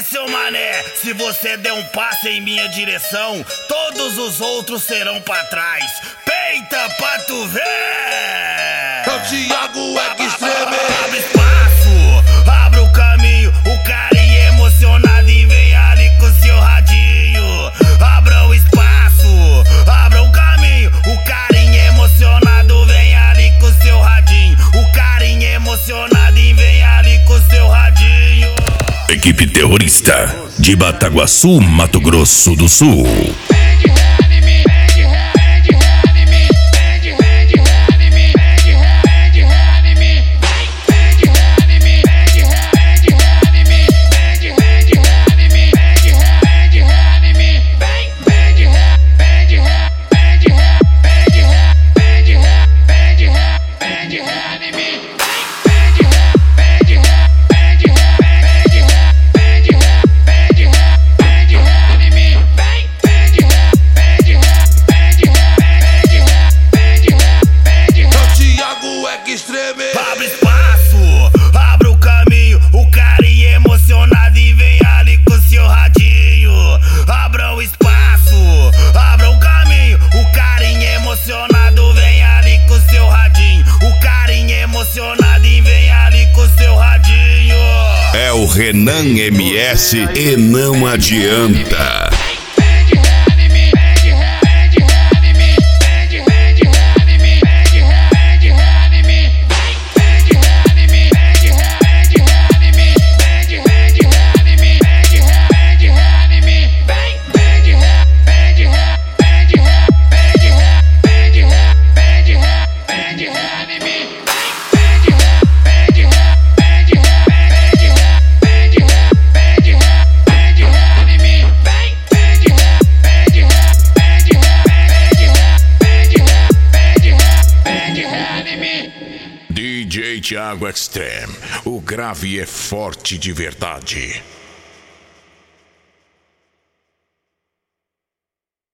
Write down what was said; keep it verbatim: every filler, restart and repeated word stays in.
seu mané, se você der um passo em minha direção, todos os outros serão pra trás. Peita pra tu ver! É o Thiago Extreme. Abre espaço, abre o caminho, o carinha emocionado e vem ali com seu radinho. Abra o espaço, abra o caminho, o carinha emocionado vem ali com seu radinho. O carinha emocionado e vem ali com seu radinho. Equipe terrorista de Bataguaçu, Mato Grosso do Sul. Abre espaço, abre o caminho, o carinha emocionado e vem ali com seu radinho. Abra o espaço, abra o caminho, o carinha emocionado vem ali com seu radinho. O carinha emocionado e vem ali com seu radinho. É o Renan M S e não adianta. D J Thiago Extreme, o grave é forte de verdade.